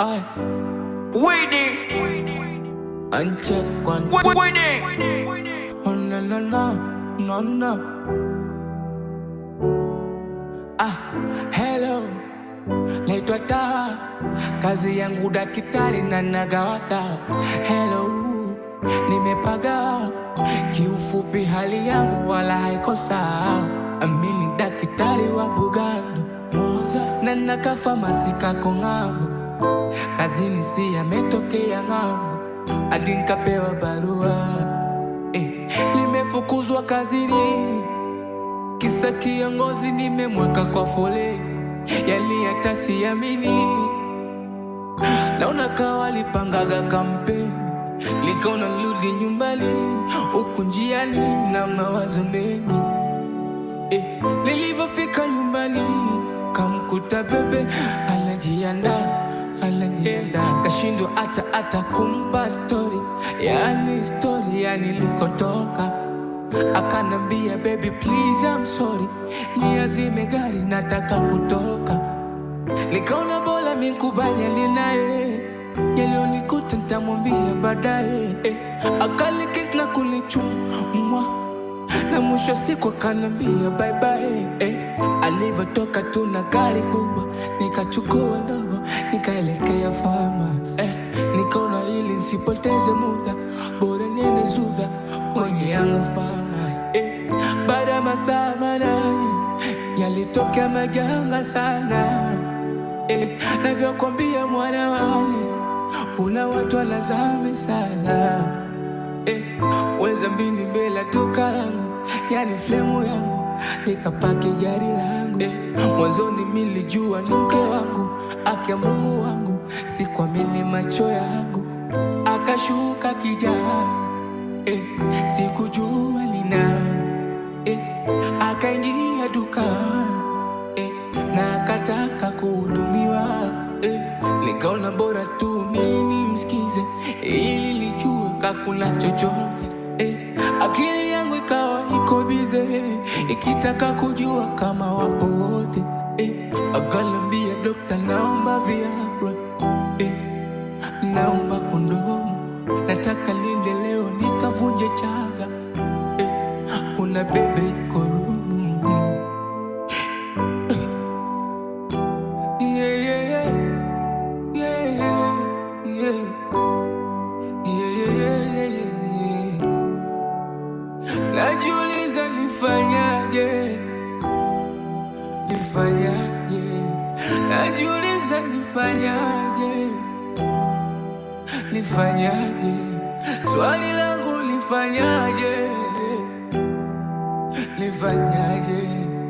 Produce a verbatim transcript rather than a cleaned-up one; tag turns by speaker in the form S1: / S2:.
S1: Ay,
S2: Winning,
S1: uncheck one.
S2: winning.
S1: Oh no no no, no no. Ah, hello, naitwa Taha, kazi yangu daktari na nagawata. Hello, nimepaga, kiufupi hali yangu wala haiko sawa. Amini daktari wa Bugando, Mwanza, na nakafa masika kong'ambo. Kazini si yametokea ng'ambo, hadi nikapewa barua eh, nimefukuzwa kazini, kisa kiongozi nimemweka kwa foleni. Yani hata siamini, naona kawa lipangaga kampeni, nikaona nirudi nyumbani, huku njiani na mawazo mengi eh, nilivyofika nyumbani kamkuta bebe anajiandaa anajiandaa, kashindwa hata hata kumpa story, yani story ya nilikotoka. Akanambia baby please I'm sorry, niazime gari nataka kutoka. Nikaona bora mikubaliane naye, yalionikuta nitamwambia baadaye eh. Akanikiss na kunichumwa, na mwisho siku akanambia bye bye eh. Alivyotoka tu na gari kubwa, nikachukua ndogo nikaelekea farmers eh. Nikaona ili nisipoteze muda, bora niende Zuga kwenye Yanga farmers eh. Baada ya masaa manane yalitokea majanga sana eh. Navyokwambia mwana wane, kuna watu wanazame sana eh. Weza mbini mbele toka langu, yani flemu yangu, nikapaki gari langu eh. Mwanzoni milijua ni mke wangu, akia Mungu wangu, sikuamini macho yangu. Akashuka kijana eh, sikujua ni nani eh. Akaingia dukani eh, na akataka kuhudumiwa eh. Nikaona bora tu mimi msikize, ili nijue kakuna chochote eh. Akili yangu ikawa iko bize, ikitaka kujua kama wapo wote eh. Akanambia dokta, naomba Viagra eh, naomba kondomu, nataka linde leo nikavunje chaga eh. Kuna bebe iko rumu yeah, yeah, yeah. Yeah, yeah, yeah, yeah, yeah, yeah. Najiuliza nifanyaje, nifanyaje, najiuliza nifanyaje, nifanyaje, swali langu nifanyaje, nifanyaje.